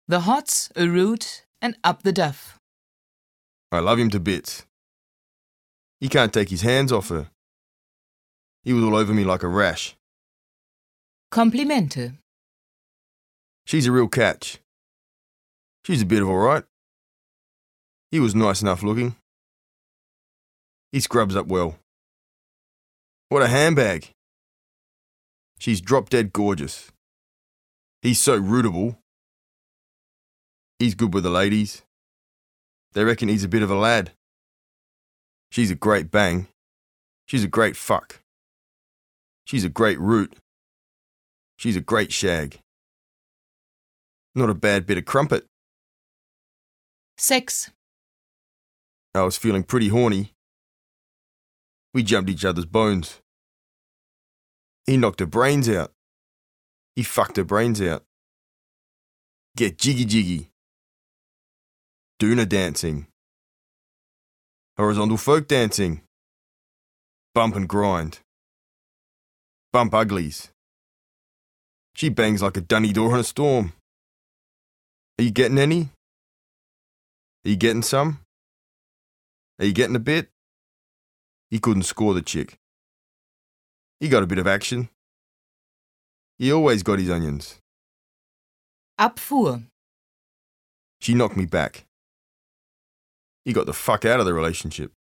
The hots, a root, and up the duff. I love him to bits. He can't take his hands off her. He was all over me like a rash. Komplimente. She's a real catch. She's a bit of all right. He was nice enough looking. He scrubs up well. What a handbag. She's drop-dead gorgeous. He's so rootable. He's good with the ladies. They reckon he's a bit of a lad. She's a great bang. She's a great fuck. She's a great root. She's a great shag. Not a bad bit of crumpet. Sex. I was feeling pretty horny. We jumped each other's bones. He knocked her brains out. He fucked her brains out. Get jiggy jiggy. Doona dancing. Horizontal folk dancing. Bump and grind. Bump uglies. She bangs like a dunny door in a storm. Are you getting any? Are you getting some? Are you getting a bit? He couldn't score the chick. He got a bit of action. He always got his onions. Abfuhr. She knocked me back. He got the fuck out of the relationship.